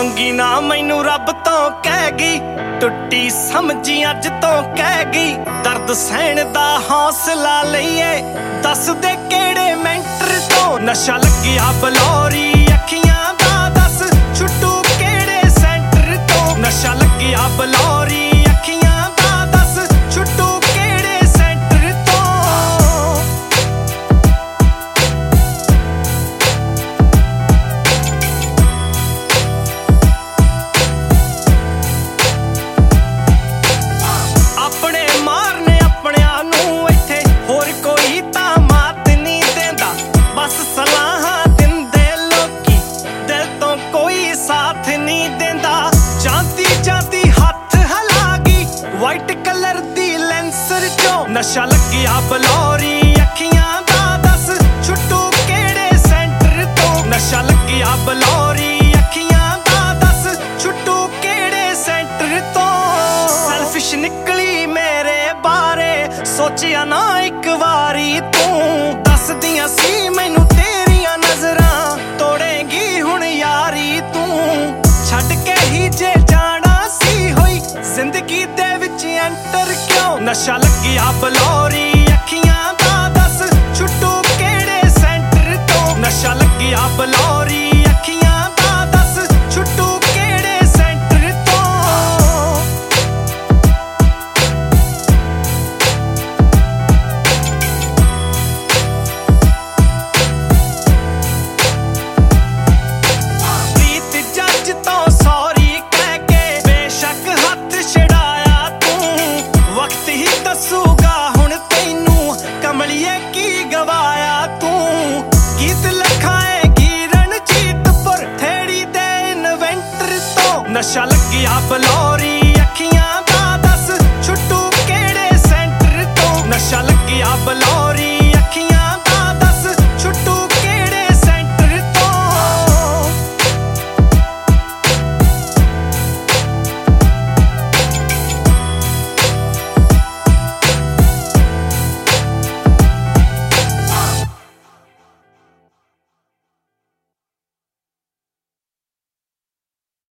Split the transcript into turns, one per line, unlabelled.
ਮੰਗੀ ਨਾ ਮੈਨੂੰ ਰੱਬ ਤੋਂ ਕਹਿ ਗਈ, ਟੁੱਟੀ ਸਮਝੀ ਅੱਜ ਤੋਂ ਕਹਿ ਗਈ। ਦਰਦ ਸਹਿਣ ਦਾ ਹੌਸਲਾ ਲਈਏ, ਦੱਸ ਦੇ ਕਿਹੜੇ ਮੈਂਟਰ ਤੋਂ। ਨਸ਼ਾ ਲੱਗਿਆ ਬਲੌਰੀ ਅੱਖੀਆਂ ਦਾ, ਦੱਸ ਛੁੱਟੂ ਕਿਹੜੇ ਸੈਂਟਰ ਤੋਂ। ਨਸ਼ਾ ਲੱਗਿਆ ਬਲੌਰੀ ਅੱਖੀਆਂ ਦਾ, ਦੱਸ ਛੁੱਟੂ ਕਿਹੜੇ ਸੈਂਟਰ ਤੋਂ। ਆਪਣੇ ਮਾਰਨੇ ਆਪਣਿਆਂ ਨੂੰ ਇੱਥੇ, ਹੋਰ ਕੋਈ ਤਾਂ ਮਾਤ ਨਹੀਂ ਦਿੰਦਾ। ਬਸ ਸਲਾਹਾਂ ਦਿੰਦੇ ਲੋਕੀ, ਦਿਲ ਤੋਂ ਕੋਈ ਸਾਥ ਨਹੀਂ ਦਿੰਦਾ। ਜਾਂਦੀ ਜਾਂਦੀ ਹੱਥ ਹਿਲਾ ਗਈ, ਵਾਈਟ ਕਲਰ ਦੀ ਲੈਂਸਰ ਚੋਂ। ਨਸ਼ਾ ਲੱਗਿਆ ਬਲੌਰੀ ਅੱਖੀਆਂ ਦਾ, ਦੱਸ ਛੁੱਟੂ ਕਿਹੜੇ ਸੈਂਟਰ ਤੋਂ। ਨਸ਼ਾ ਲੱਗਿਆ ਬਲੌਰੀ ਅੱਖੀਆਂ ਦਾ, ਦੱਸ ਛੁੱਟੂ ਕਿਹੜੇ ਸੈਂਟਰ ਤੋਂ। ਸੈਲਫਿਸ਼ ਨਿਕਲੀ ਮੇਰੇ ਬਾਰੇ, ਸੋਚਿਆ ਨਾ ਇੱਕ ਵਾਰੀ ਤੂੰ। ਦੱਸਦੀਆਂ ਸੀ ਮੈਨੂੰ ਤੇਰੀਆਂ ਨਜ਼ਰਾਂ, ਤੋੜੇਂਗੀ ਹੁਣ ਯਾਰੀ ਤੂੰ। ਛੱਡ ਕੇ ਹੀ ਜੇ ਜਾਣਾ ਸੀ ਹੋਈ ਜ਼ਿੰਦਗੀ ਦੇ ਵਿੱਚ ਐਂਟਰ ਕਿਉਂ। ਨਸ਼ਾ ਲੱਗਿਆ ਬਲੌਰੀ